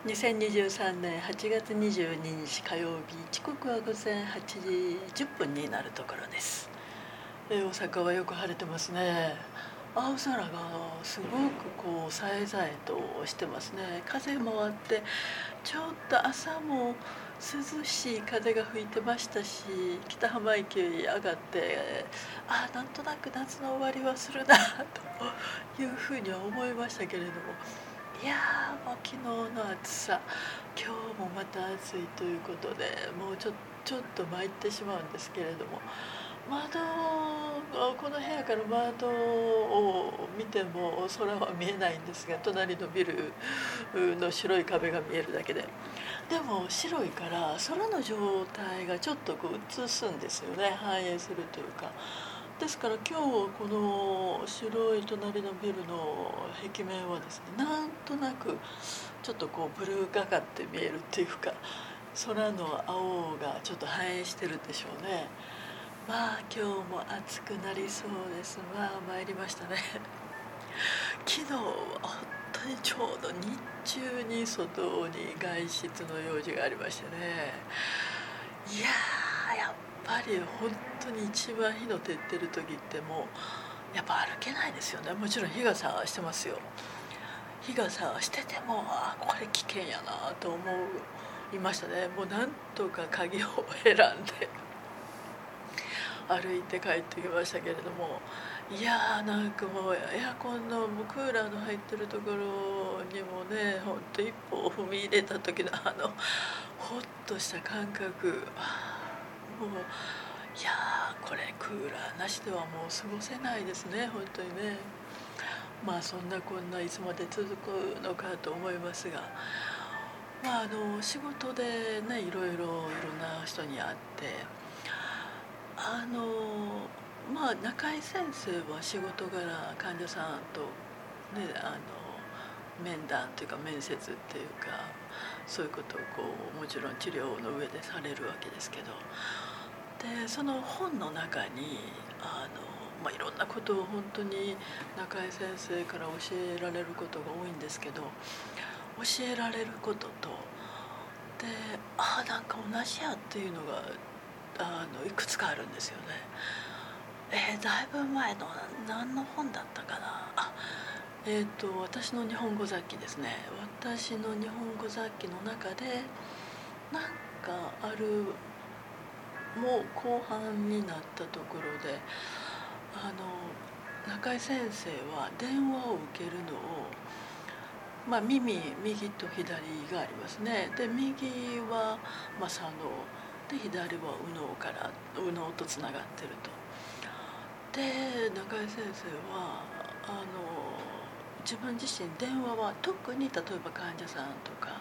2023年8月22日火曜日、時刻は午前8時10分になるところです。大阪はよく晴れてますね。青空がすごくさえざえとしてますね。風もあって、ちょっと朝も涼しい風が吹いてましたし、北浜駅上がって、なんとなく夏の終わりはするなというふうには思いましたけれども、いやもう昨日の暑さ、今日もまた暑いということで、もうちょっと参ってしまうんですけれども、この部屋から窓を見ても空は見えないんですが、隣のビルの白い壁が見えるだけで、でも白いから空の状態がちょっと映すんですよね、反映するというか。ですから今日この白い隣のビルの壁面はですね、なんとなくちょっとブルーがかって見えるっていうか、空の青がちょっと反映してるでしょうね。今日も暑くなりそうです。参りましたね。昨日は本当にちょうど日中に外に外出の用事がありましてね、いややっぱり本当に一番日の照ってる時ってもうやっぱ歩けないですよね。もちろん日傘はしてますよ。日傘はしててもこれ危険やなと思いましたね。もうなんとか鍵を選んで歩いて帰ってきましたけれども、なんかもうエアコンのクーラーの入ってるところにもね、ほんと一歩を踏み入れた時のほっとした感覚、もうこれクーラーなしではもう過ごせないですね、本当にね。そんなこんないつまで続くのかと思いますが、仕事でね、いろんな人に会って、中井先生は仕事柄患者さんとね、面談というか面接っていうか、そういうことをもちろん治療の上でされるわけですけど、でその本の中にいろんなことを本当に中井先生から教えられることが多いんですけど、教えられることとでなんか同じやっていうのがいくつかあるんですよね。だいぶ前の何の本だったかな。私の日本語雑記ですね。私の日本語雑記の中でなんかある、もう後半になったところで、中井先生は電話を受けるのを、右と左がありますね。で右は左脳で、左は右脳とつながってると。で中井先生は自分自身電話は特に、例えば患者さんとか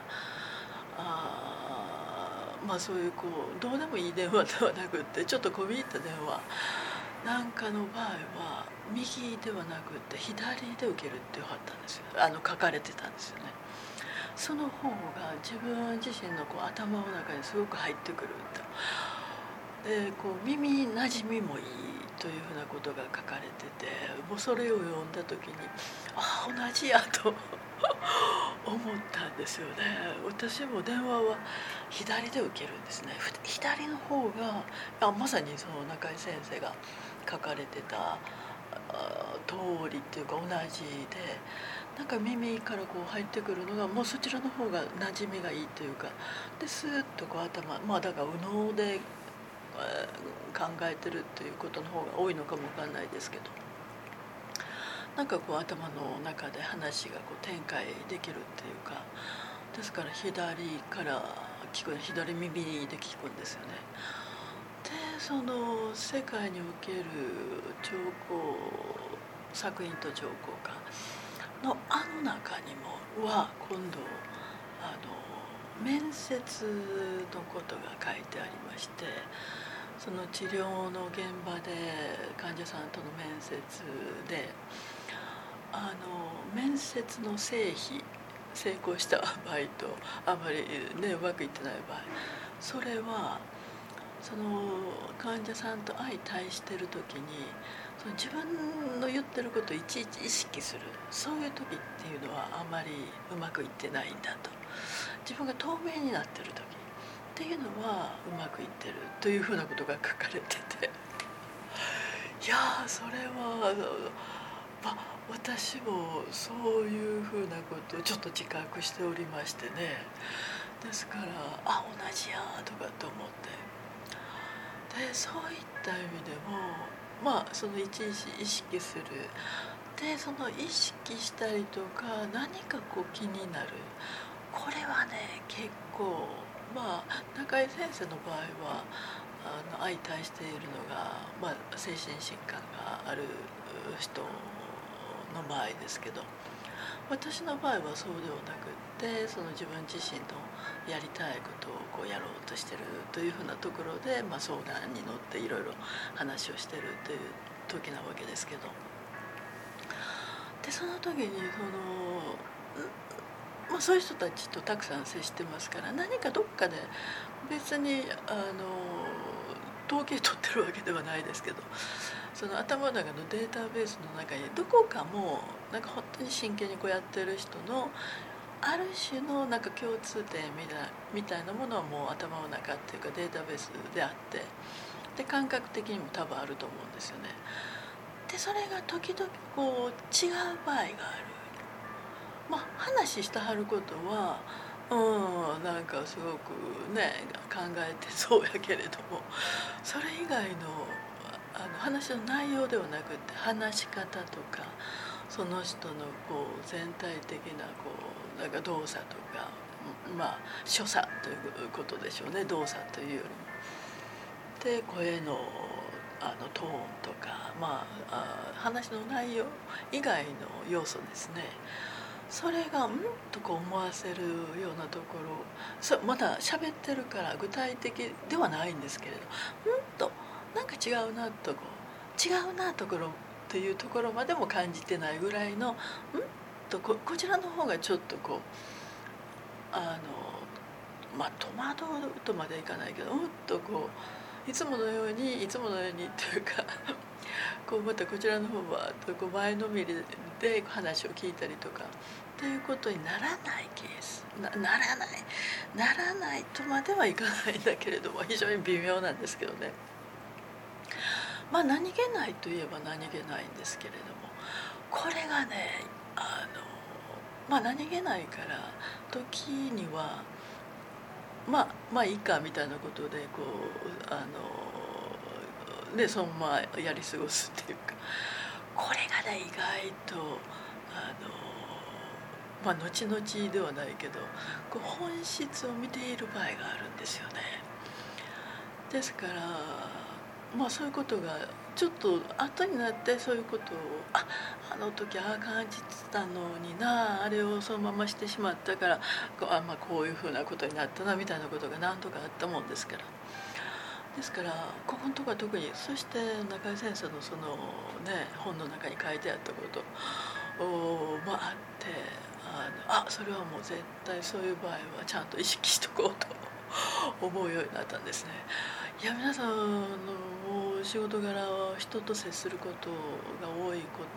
そういうどうでもいい電話ではなくって、ちょっと込み入った電話なんかの場合は右ではなくって左で受けるって言わはったんですよ。書かれてたんですよね。その方が自分自身の頭の中にすごく入ってくると。で耳なじみもいいというふうなことが書かれてて、もうそれを読んだ時に同じやと思ったんですよね。私も電話は左で受けるんですね。左の方がまさにその中井先生が書かれてた通りっていうか同じで、なんか耳から入ってくるのがもうそちらの方が馴染みがいいというか、でスーッと頭、だから右脳で考えてるっていうことの方が多いのかもわかんないですけど、なんか頭の中で話が展開できるっていうか、ですから左から聞く、左耳で聞くんですよね。でその世界における彫刻作品と彫刻家の中にも今度面接のことが書いてありまして、その治療の現場で患者さんとの面接で面接の成功した場合とあまりねうまくいってない場合、それはその患者さんと相対してる時にその自分の言ってることをいちいち意識する、そういう時っていうのはあまりうまくいってないんだと自分が透明になってる時っていうのはうまくいってるというふうなことが書かれてて、いやーそれはまあ私もそういうふうなことをちょっと自覚しておりましてね。ですから同じやとかと思って、でそういった意味でもそのいちいち意識する、でその意識したりとか何かこう気になる、これはね結構中井先生の場合は相対しているのが、精神疾患がある人の場合ですけど、私の場合はそうではなくって、その自分自身のやりたいことをこうやろうとしてるというふうなところで、相談に乗っていろいろ話をしてるという時なわけですけど、でその時にそういう人たちとたくさん接してますから、何かどっかで別に統計取ってるわけではないですけど、その頭の中のデータベースの中にどこかもなんか本当に真剣にこうやってる人のある種のなんか共通点みたいなものはもう頭の中っていうかデータベースであって、で感覚的にも多分あると思うんですよね。でそれが時々こう違う場合がある。話してはることはなんかすごくね考えてそうやけれども、それ以外の話の内容ではなくて話し方とか、その人のこう全体的なこうなんか動作とか、所作ということでしょうね、動作というよりも。で声のトーンとか、話の内容以外の要素ですね。それがとか思わせるようなところ、まだ喋ってるから具体的ではないんですけれど、となんか違うなと違うなところというところまでも感じてないぐらいのとこちらの方がちょっとこう戸惑うとまではいかないけどとこういつものようにっていうかこうまたこちらの方はこう前のめりで話を聞いたりとかっていうことにならないケース、ならないとまではいかないんだけれども、非常に微妙なんですけどね。何気ないといえば何気ないんですけれども、これがね何気ないから時にはいいかみたいなことでこうそのままやり過ごすっていうか、これがね意外と後々ではないけどこう本質を見ている場合があるんですよね。ですからそういうことがちょっと後になって、そういうことをあの時感じてたのにな、あれをそのまましてしまったからこういうふうなことになったなみたいなことが何とかあったもんですから。ですからここのところは特に、そして中井先生のそのね本の中に書いてあったことあって、それはもう絶対そういう場合はちゃんと意識しとこうと思うようになったんですね。いや皆さんもう仕事柄人と接することが多いこと、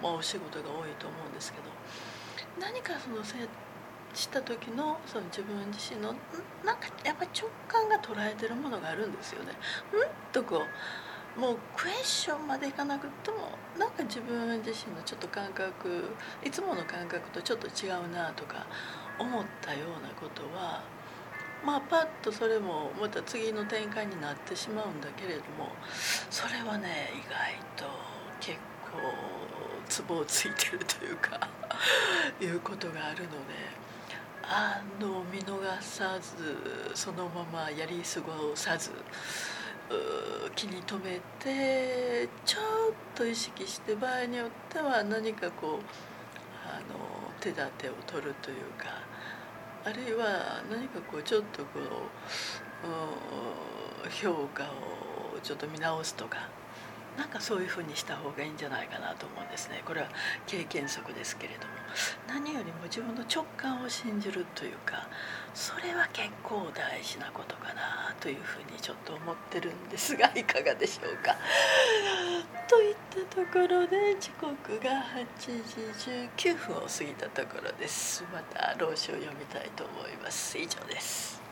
お仕事が多いと思うんですけど、何かその接した時のその自分自身のなんかやっぱり直感が捉えてるものがあるんですよね。とこうもうクエスチョンまでいかなくてもなんか自分自身のちょっと感覚、いつもの感覚とちょっと違うなとか思ったようなことはパッとそれもまた次の展開になってしまうんだけれども、それはね意外と結構ツボをついてるというかいうことがあるので、見逃さずそのままやり過ごさず気に留めてちょっと意識して、場合によっては何かこう手立てを取るというか、あるいは何かこうちょっとこう評価をちょっと見直すとかなんかそういうふうにした方がいいんじゃないかなと思うんですね。これは経験則ですけれども、何よりも自分の直感を信じるというか、それは結構大事なことかなというふうにちょっと思ってるんですが、いかがでしょうか。といったところで時刻が8時19分を過ぎたところです。また老子を読みたいと思います。以上です。